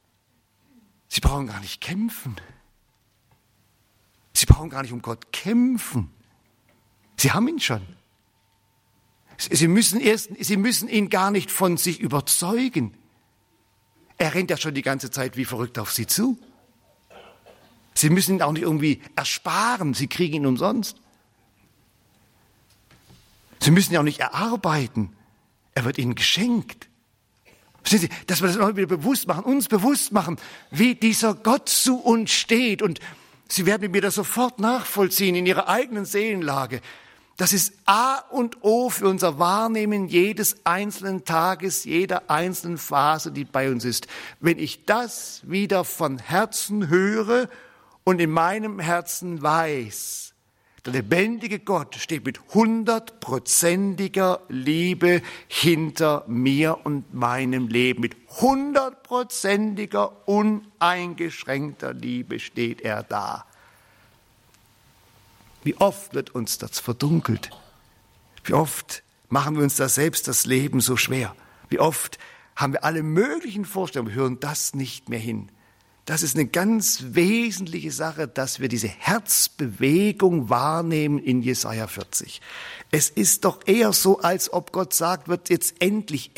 Sie brauchen gar nicht kämpfen. Sie brauchen gar nicht um Gott kämpfen. Sie haben ihn schon. Sie müssen ihn gar nicht von sich überzeugen. Er rennt ja schon die ganze Zeit wie verrückt auf sie zu. Sie müssen ihn auch nicht irgendwie ersparen. Sie kriegen ihn umsonst. Sie müssen ihn auch nicht erarbeiten. Er wird ihnen geschenkt. Verstehen Sie, dass wir das immer wieder bewusst machen, uns bewusst machen, wie dieser Gott zu uns steht. Und Sie werden mir das sofort nachvollziehen in Ihrer eigenen Seelenlage. Das ist A und O für unser Wahrnehmen jedes einzelnen Tages, jeder einzelnen Phase, die bei uns ist. Wenn ich das wieder von Herzen höre und in meinem Herzen weiß, der lebendige Gott steht mit 100%iger Liebe hinter mir und meinem Leben. Mit 100%iger, uneingeschränkter Liebe steht er da. Wie oft wird uns das verdunkelt? Wie oft machen wir uns da selbst das Leben so schwer? Wie oft haben wir alle möglichen Vorstellungen, wir hören das nicht mehr hin. Das ist eine ganz wesentliche Sache, dass wir diese Herzbewegung wahrnehmen in Jesaja 40. Es ist doch eher so, als ob Gott sagt, wird jetzt endlich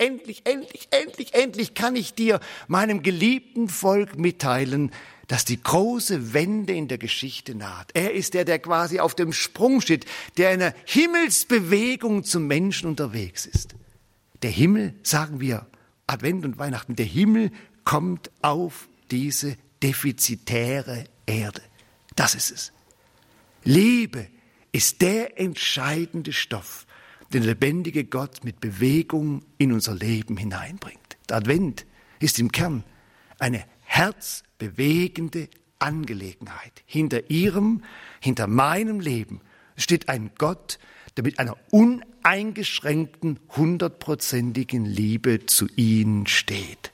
kann ich dir, meinem geliebten Volk mitteilen, dass die große Wende in der Geschichte naht. Er ist der quasi auf dem Sprung steht, der in einer Himmelsbewegung zum Menschen unterwegs ist. Der Himmel, sagen wir, Advent und Weihnachten, der Himmel kommt auf diese defizitäre Erde. Das ist es. Liebe ist der entscheidende Stoff, den der lebendige Gott mit Bewegung in unser Leben hineinbringt. Der Advent ist im Kern eine herzbewegende Angelegenheit. Hinter meinem Leben steht ein Gott, der mit einer uneingeschränkten, 100%igen Liebe zu Ihnen steht.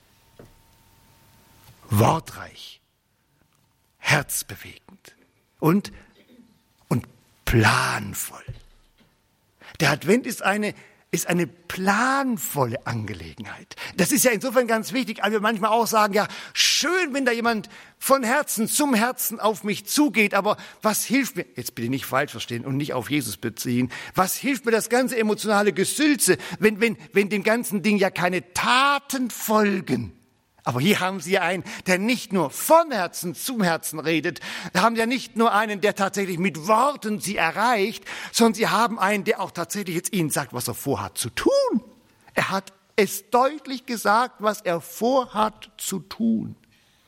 Wortreich, herzbewegend und planvoll. Der Advent ist eine planvolle Angelegenheit. Das ist ja insofern ganz wichtig, weil wir manchmal auch sagen, ja, schön, wenn da jemand von Herzen zum Herzen auf mich zugeht, aber was hilft mir, jetzt bitte nicht falsch verstehen und nicht auf Jesus beziehen, was hilft mir das ganze emotionale Gesülze, wenn dem ganzen Ding ja keine Taten folgen? Aber hier haben Sie einen, der nicht nur von Herzen zum Herzen redet. Da haben Sie ja nicht nur einen, der tatsächlich mit Worten Sie erreicht, sondern Sie haben einen, der auch tatsächlich jetzt Ihnen sagt, was er vorhat zu tun. Er hat es deutlich gesagt, was er vorhat zu tun.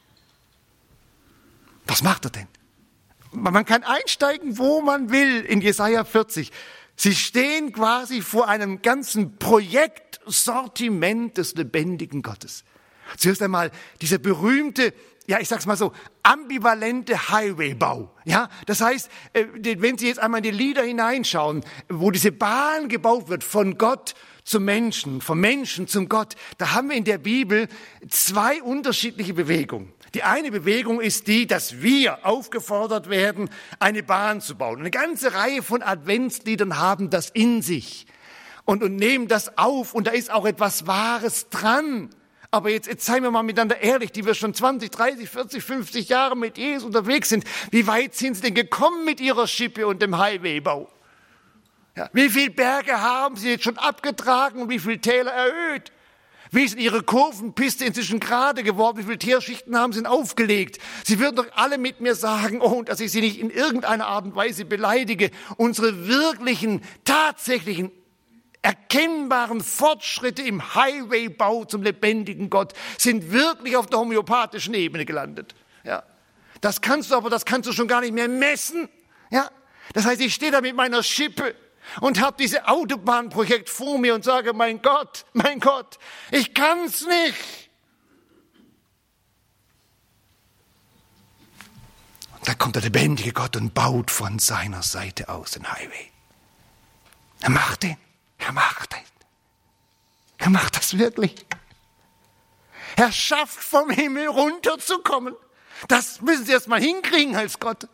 Was macht er denn? Man kann einsteigen, wo man will in Jesaja 40. Sie stehen quasi vor einem ganzen Projektsortiment des lebendigen Gottes. Zuerst einmal dieser berühmte, ja, ich sag's mal so, ambivalente Highwaybau. Ja, das heißt, wenn Sie jetzt einmal in die Lieder hineinschauen, wo diese Bahn gebaut wird von Gott zum Menschen, vom Menschen zum Gott, da haben wir in der Bibel zwei unterschiedliche Bewegungen. Die eine Bewegung ist die, dass wir aufgefordert werden, eine Bahn zu bauen. Eine ganze Reihe von Adventsliedern haben das in sich und nehmen das auf und da ist auch etwas Wahres dran. Aber jetzt seien wir mal miteinander ehrlich, die wir schon 20, 30, 40, 50 Jahre mit Jesus unterwegs sind. Wie weit sind Sie denn gekommen mit Ihrer Schippe und dem Highwaybau? Ja, wie viele Berge haben Sie jetzt schon abgetragen und wie viele Täler erhöht? Wie ist Ihre Kurvenpiste inzwischen gerade geworden? Wie viele Teerschichten haben Sie denn aufgelegt? Sie würden doch alle mit mir sagen, oh, dass ich Sie nicht in irgendeiner Art und Weise beleidige. Unsere wirklichen, tatsächlichen, erkennbaren Fortschritte im Highwaybau zum lebendigen Gott sind wirklich auf der homöopathischen Ebene gelandet. Ja, das kannst du schon gar nicht mehr messen. Ja, das heißt, ich stehe da mit meiner Schippe und habe dieses Autobahnprojekt vor mir und sage, mein Gott, ich kann's nicht. Und da kommt der lebendige Gott und baut von seiner Seite aus den Highway. Er macht den. Er macht das wirklich. Er schafft vom Himmel runterzukommen. Das müssen Sie erst mal hinkriegen als Gott.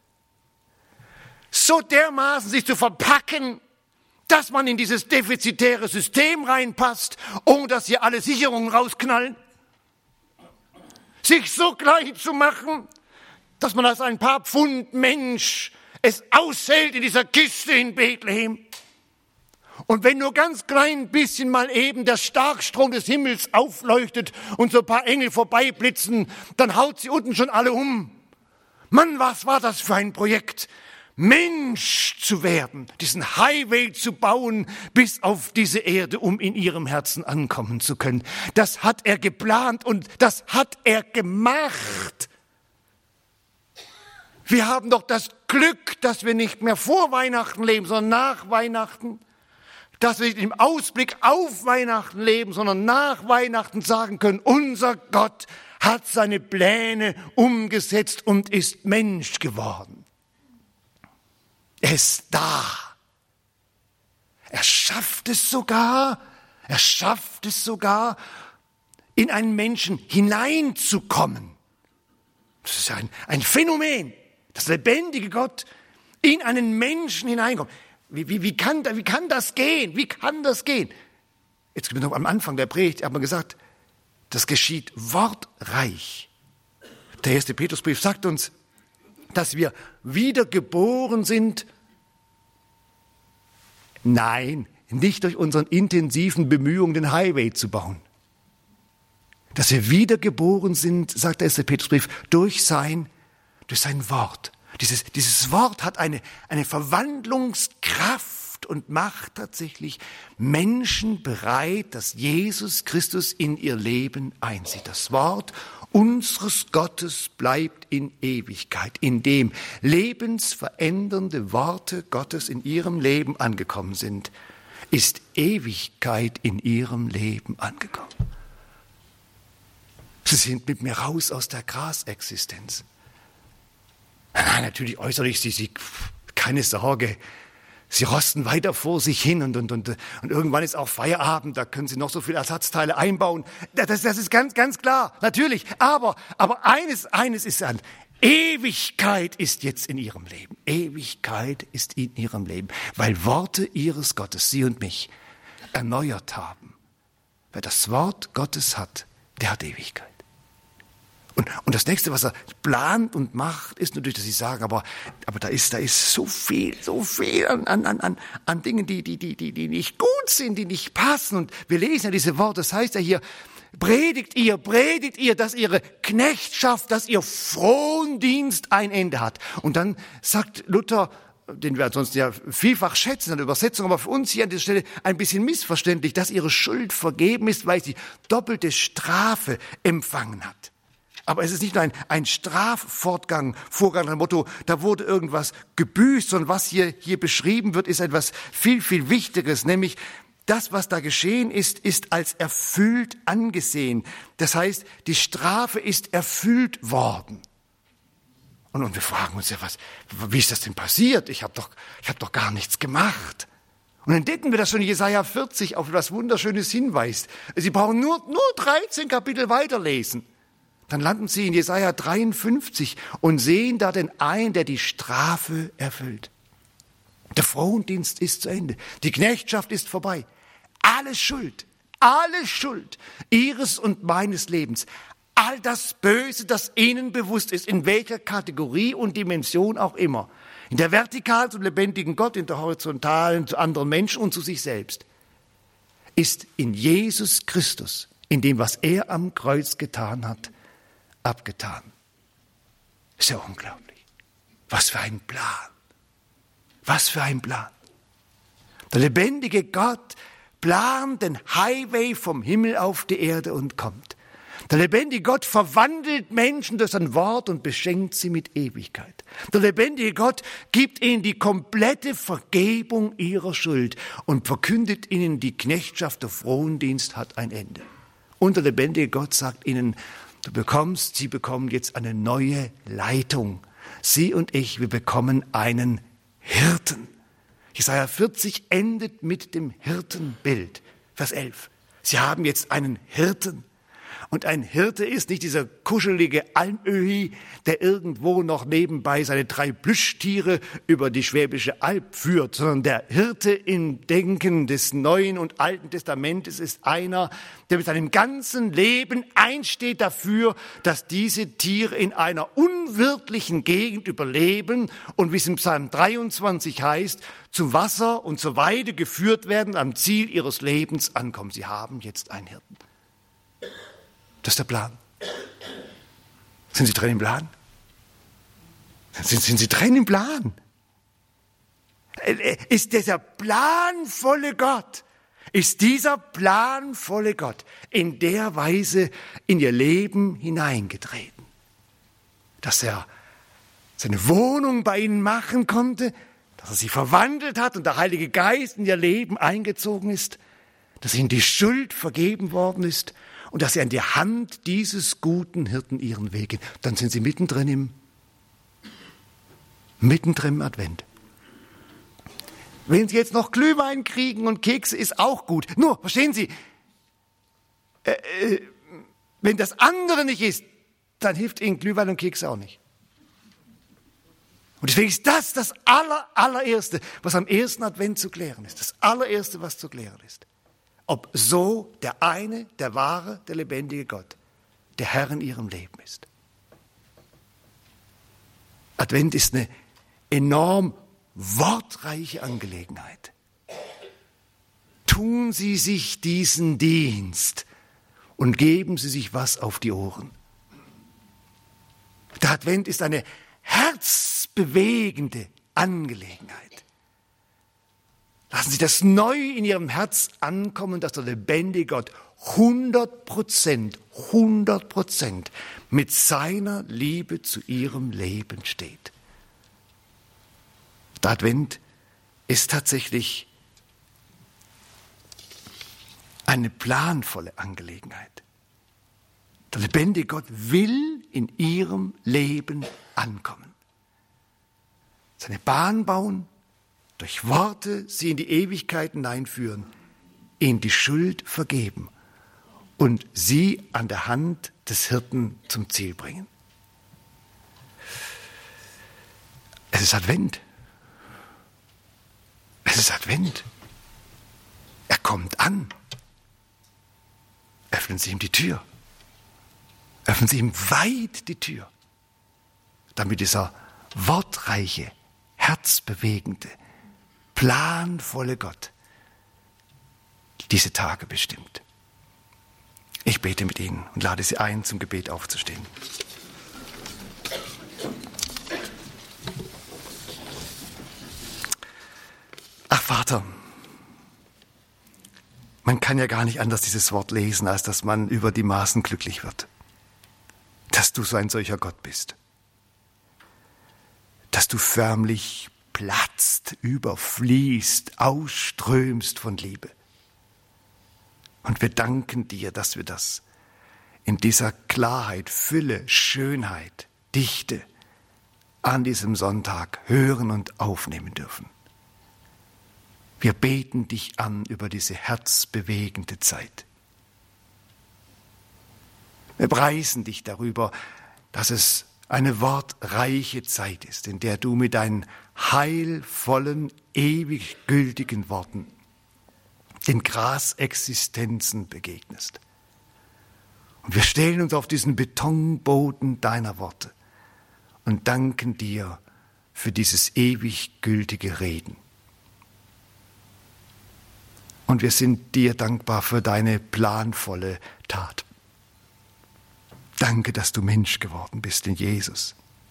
So dermaßen sich zu verpacken, dass man in dieses defizitäre System reinpasst, ohne dass hier alle Sicherungen rausknallen. sich so klein zu machen, dass man als ein paar Pfund Mensch es aushält in dieser Kiste in Bethlehem. Und wenn nur ganz klein bisschen mal eben der Starkstrom des Himmels aufleuchtet und so ein paar Engel vorbeiblitzen, dann haut sie unten schon alle um. Mann, was war das für ein Projekt? Mensch zu werden, diesen Highway zu bauen bis auf diese Erde, um in ihrem Herzen ankommen zu können. Das hat er geplant und das hat er gemacht. Wir haben doch das Glück, dass wir nicht mehr vor Weihnachten leben, sondern nach Weihnachten. Dass wir nicht im Ausblick auf Weihnachten leben, sondern nach Weihnachten sagen können, unser Gott hat seine Pläne umgesetzt und ist Mensch geworden. Er ist da. Er schafft es sogar, in einen Menschen hineinzukommen. Das ist ein Phänomen, dass der lebendige Gott in einen Menschen hineinkommt. Wie kann das gehen? Wie kann das gehen? Jetzt noch am Anfang der Predigt hat man gesagt, das geschieht wortreich. Der erste Petrusbrief sagt uns, dass wir wiedergeboren sind. Nein, nicht durch unseren intensiven Bemühungen, den Highway zu bauen. Dass wir wiedergeboren sind, sagt der erste Petrusbrief, durch sein Wort. Dieses Wort hat eine Verwandlungskraft und macht tatsächlich Menschen bereit, dass Jesus Christus in ihr Leben einzieht. Das Wort unseres Gottes bleibt in Ewigkeit, indem lebensverändernde Worte Gottes in ihrem Leben angekommen sind, ist Ewigkeit in ihrem Leben angekommen. Sie sind mit mir raus aus der Grasexistenz. Nein, natürlich äußerlich, Sie keine Sorge, Sie rosten weiter vor sich hin und irgendwann ist auch Feierabend, da können Sie noch so viele Ersatzteile einbauen. Das ist ganz klar, natürlich. Aber eines ist an, Ewigkeit ist jetzt in Ihrem Leben. Ewigkeit ist in Ihrem Leben, weil Worte Ihres Gottes, Sie und mich, erneuert haben. Wer das Wort Gottes hat, der hat Ewigkeit. Und das Nächste, was er plant und macht, ist natürlich, dass sie sagen, aber da ist so viel an Dingen, die nicht gut sind, die nicht passen. Und wir lesen ja diese Worte, das heißt ja hier, predigt ihr, dass ihre Knechtschaft, dass ihr Frondienst ein Ende hat. Und dann sagt Luther, den wir ansonsten ja vielfach schätzen an der Übersetzung, aber für uns hier an dieser Stelle ein bisschen missverständlich, dass ihre Schuld vergeben ist, weil sie doppelte Strafe empfangen hat. Aber es ist nicht nur ein Strafvorgang nach dem Motto, da wurde irgendwas gebüßt, sondern was hier beschrieben wird, ist etwas viel, viel Wichtigeres, nämlich das, was da geschehen ist als erfüllt angesehen. Das heißt, die Strafe ist erfüllt worden. Und wir fragen uns ja, wie ist das denn passiert? Ich hab doch gar nichts gemacht. Und dann entdecken wir das schon in Jesaja 40 auf etwas Wunderschönes hinweist. Sie brauchen nur 13 Kapitel weiterlesen. Dann landen Sie in Jesaja 53 und sehen da den einen, der die Strafe erfüllt. Der Frondienst ist zu Ende. Die Knechtschaft ist vorbei. Alle Schuld Ihres und meines Lebens, all das Böse, das Ihnen bewusst ist, in welcher Kategorie und Dimension auch immer, in der vertikalen zum lebendigen Gott, in der horizontalen zu anderen Menschen und zu sich selbst, ist in Jesus Christus, in dem, was er am Kreuz getan hat, abgetan. Ist ja unglaublich. Was für ein Plan. Was für ein Plan. Der lebendige Gott plant den Highway vom Himmel auf die Erde und kommt. Der lebendige Gott verwandelt Menschen durch sein Wort und beschenkt sie mit Ewigkeit. Der lebendige Gott gibt ihnen die komplette Vergebung ihrer Schuld und verkündet ihnen, die Knechtschaft, der Frondienst hat ein Ende. Und der lebendige Gott sagt ihnen, Sie bekommen jetzt eine neue Leitung. Sie und ich, wir bekommen einen Hirten. Jesaja 40 endet mit dem Hirtenbild. Vers 11. Sie haben jetzt einen Hirten. Und ein Hirte ist nicht dieser kuschelige Almöhi, der irgendwo noch nebenbei seine 3 Plüschtiere über die Schwäbische Alb führt, sondern der Hirte im Denken des Neuen und Alten Testamentes ist einer, der mit seinem ganzen Leben einsteht dafür, dass diese Tiere in einer unwirtlichen Gegend überleben und, wie es im Psalm 23 heißt, zu Wasser und zur Weide geführt werden, am Ziel ihres Lebens ankommen. Sie haben jetzt einen Hirten. Das ist der Plan. Sind Sie drin im Plan? Sind Sie drin im Plan? Ist dieser planvolle Gott, ist dieser planvolle Gott in der Weise in Ihr Leben hineingetreten, dass er seine Wohnung bei Ihnen machen konnte, dass er Sie verwandelt hat und der Heilige Geist in Ihr Leben eingezogen ist, dass Ihnen die Schuld vergeben worden ist und dass Sie an die Hand dieses guten Hirten Ihren Weg gehen. Dann sind Sie mittendrin im Advent. Wenn Sie jetzt noch Glühwein kriegen und Kekse, ist auch gut. Nur, verstehen Sie, wenn das andere nicht ist, dann hilft Ihnen Glühwein und Kekse auch nicht. Und deswegen ist das allererste, was am ersten Advent zu klären ist. Das allererste, was zu klären ist. Ob so der eine, der wahre, der lebendige Gott, der Herr in Ihrem Leben ist. Advent ist eine enorm wortreiche Angelegenheit. Tun Sie sich diesen Dienst und geben Sie sich was auf die Ohren. Der Advent ist eine herzbewegende Angelegenheit. Lassen Sie das neu in Ihrem Herz ankommen, dass der lebendige Gott 100% mit seiner Liebe zu Ihrem Leben steht. Der Advent ist tatsächlich eine planvolle Angelegenheit. Der lebendige Gott will in Ihrem Leben ankommen. Seine Bahn bauen, durch Worte Sie in die Ewigkeit hineinführen, Ihnen die Schuld vergeben und Sie an der Hand des Hirten zum Ziel bringen. Es ist Advent. Es ist Advent. Er kommt an. Öffnen Sie ihm die Tür. Öffnen Sie ihm weit die Tür, damit dieser wortreiche, herzbewegende, planvolle Gott diese Tage bestimmt. Ich bete mit Ihnen und lade Sie ein, zum Gebet aufzustehen. Ach Vater, man kann ja gar nicht anders dieses Wort lesen, als dass man über die Maßen glücklich wird. Dass du so ein solcher Gott bist. Dass du förmlich platzt, überfließt, ausströmst von Liebe. Und wir danken dir, dass wir das in dieser Klarheit, Fülle, Schönheit, Dichte an diesem Sonntag hören und aufnehmen dürfen. Wir beten dich an über diese herzbewegende Zeit. Wir preisen dich darüber, dass es eine wortreiche Zeit ist, in der du mit deinen heilvollen, ewig gültigen Worten den Grasexistenzen begegnest. Und wir stellen uns auf diesen Betonboden deiner Worte und danken dir für dieses ewig gültige Reden. Und wir sind dir dankbar für deine planvolle Tat. Danke, dass du Mensch geworden bist in Jesus.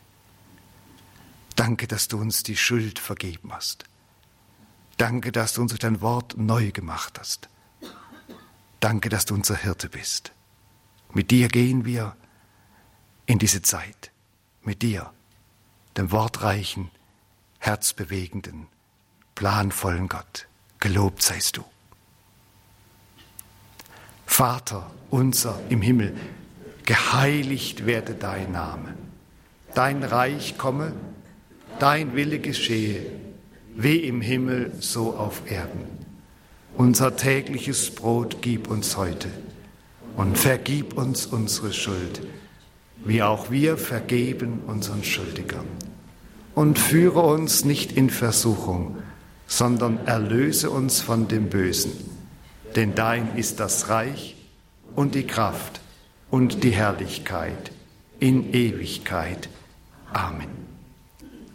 Danke, dass du uns die Schuld vergeben hast. Danke, dass du uns durch dein Wort neu gemacht hast. Danke, dass du unser Hirte bist. Mit dir gehen wir in diese Zeit. Mit dir, dem wortreichen, herzbewegenden, planvollen Gott. Gelobt seist du. Vater unser im Himmel, geheiligt werde dein Name. Dein Reich komme, dein Wille geschehe, wie im Himmel, so auf Erden. Unser tägliches Brot gib uns heute und vergib uns unsere Schuld, wie auch wir vergeben unseren Schuldigern. Und führe uns nicht in Versuchung, sondern erlöse uns von dem Bösen. Denn dein ist das Reich und die Kraft und die Herrlichkeit in Ewigkeit. Amen.